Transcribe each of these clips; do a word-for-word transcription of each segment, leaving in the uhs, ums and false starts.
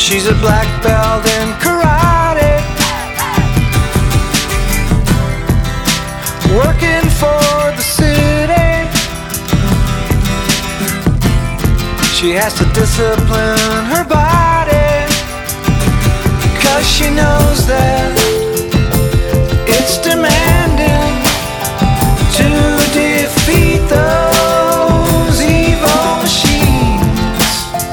She's a black belt in karate, working for the city. She has to discipline her body, 'cause she knows that it's demanding to defeat those evil machines.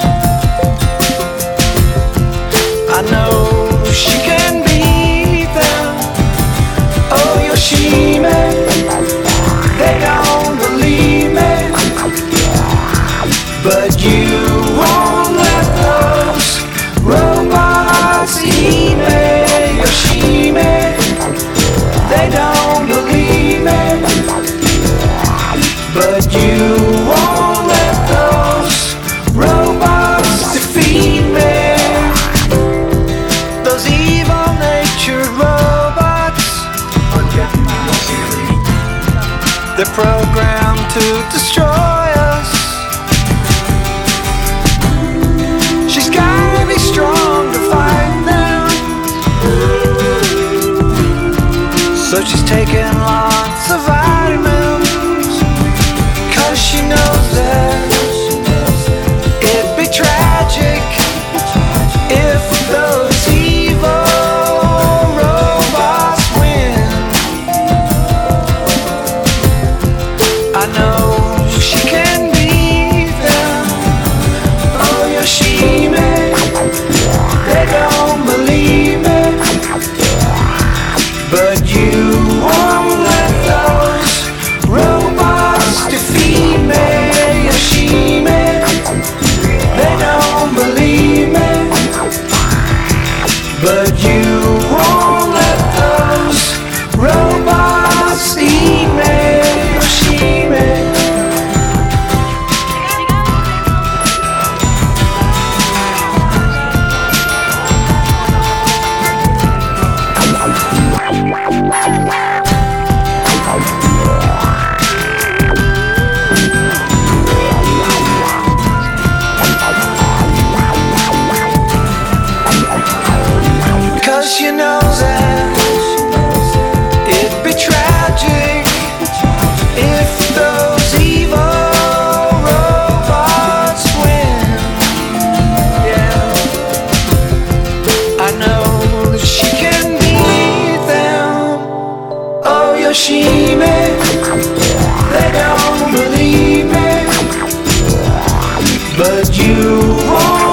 I know she can beat them. Oh, Yoshime, they don't believe me, but you won't let those robots eat me. Yoshime, they don't believe me, but you won't let those robots defeat me. Those evil-natured robots, they're programmed to destroy us. She's gotta be strong to fight them, so she's taking lots of vitamins, 'cause she knows that it'd be tragic if those evil robots win. I know she can beat them. Oh, Yoshime, they don't believe me, but you won't let those robots defeat me. Yoshime, they don't believe me, but you won't let those robots eat me. Yoshime. You know that it'd be tragic if those evil robots win. Yeah, I know that she can beat them. Oh, Yoshime, they don't believe me, but you won't.